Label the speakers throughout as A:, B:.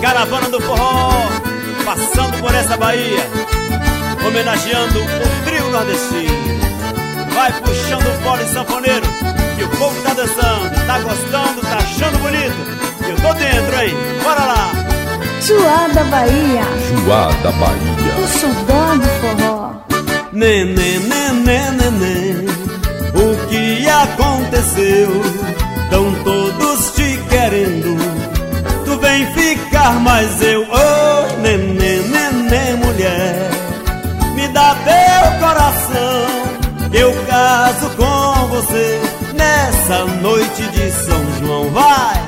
A: caravana do forró passando por essa Bahia, homenageando o trio nordestino. Vai puxando o fole sanfoneiro, que o povo tá dançando, tá gostando, tá achando bonito. Eu tô dentro, hein? Bora lá!
B: Joá da Bahia,
C: Joá da Bahia,
B: o xodó do forró.
A: Nenê, nenê, nenê, o que aconteceu? Tão todos te querendo, tu vem ficar, mas eu, oh, nenê, nenê, mulher, me dá teu coração, eu caso com você nessa noite de São João, vai!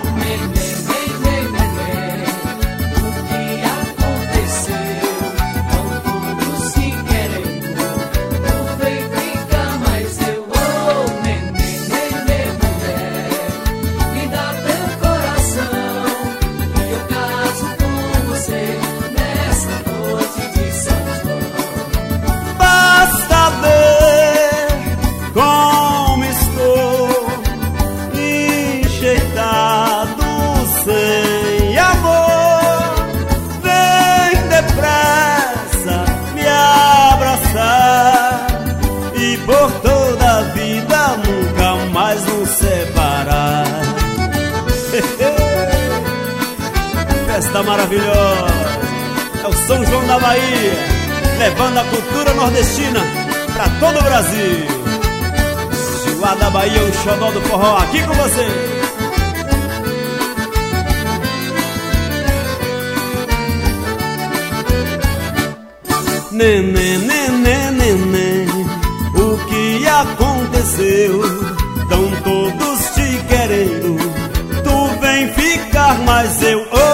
A: Sem amor, vem depressa me abraçar e por toda a vida nunca mais nos separar. Festa maravilhosa, é o São João da Bahia, levando a cultura nordestina pra todo o Brasil. Joá da Bahia, o xodó do forró, aqui com você. Nenê, nenê, nenê, o que aconteceu? Tão todos te querendo, tu vem ficar, mas eu...